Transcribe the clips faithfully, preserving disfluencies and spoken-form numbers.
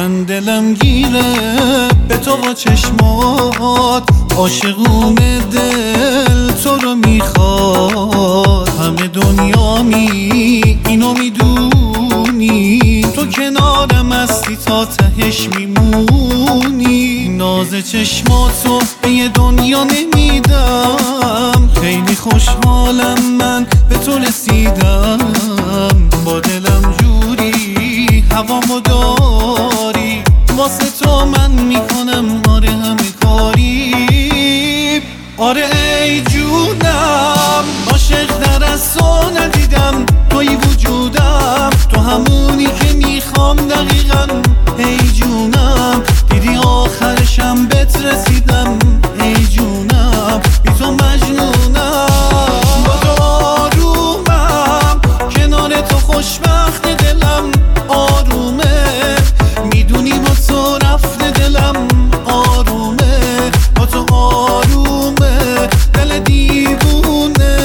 من دلم گیره به تو با چشمات، عاشقونه دل تو رو میخواد. همه دنیا می اینو میدونی، تو کنارم هستی تا تهش میمونی. ناز چشماتو به یه دنیا نمیدم، خیلی خوشحالم من به تو رسیدم. با دلم جوری هوامو داری، واسه تو من میکنم آره همه کاری. آره ای جونم، عاشق در از تو ندیدم، توی وجودم، تو همونی که میخوام دقیقا. ای جونم، دیدی آخرشم بهت رسیدم. ای جونم، بی تو مجنونم. با تو آرومم، کنار تو خوشبخت دلم آرومه. میدونی با تو رفته دلم آرومه. با تو آرومه دل دیوونه.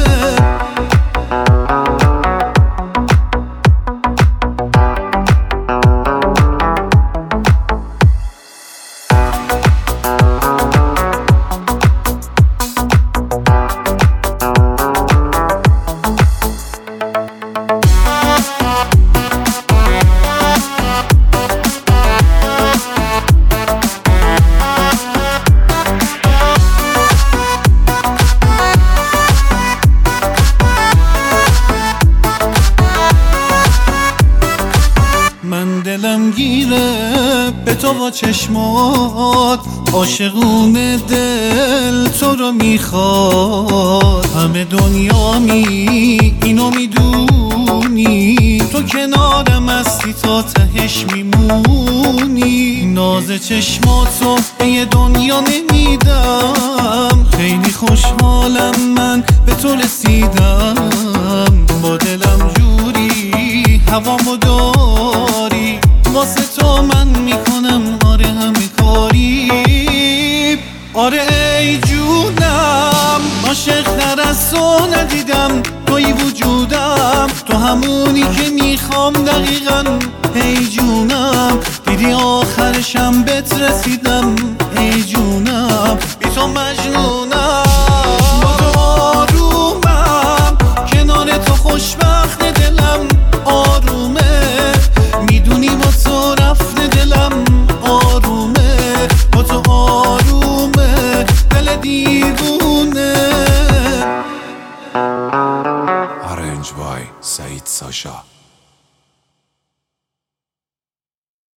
من دلم گیره به تو با چشمات، عاشقونه دل تو رو میخواد. همه دنیا می اینو میدونی، تو کنارم هستی تا تهش میمونی. ناز چشماتو به یه دنیا نمیدم، خیلی خوشحالم من به تو رسیدم. با دلم جوری هوامو داری، واسه تو من میکنم آره همه کاری. آره ای جونم، عاشق در از تو ندیدم، توی وجودم، تو همونی که میخوام دقیقا. ای جونم، دیدی آخرشم بهت رسیدم. ای جونم، بی تو مجنونم. با تو آرومم، کنار تو خوشبخت دلم آرومه. میدونی با تو رفته دلم آرومه. با تو آرومه دل دیوونه. Arranged by Said Sasha.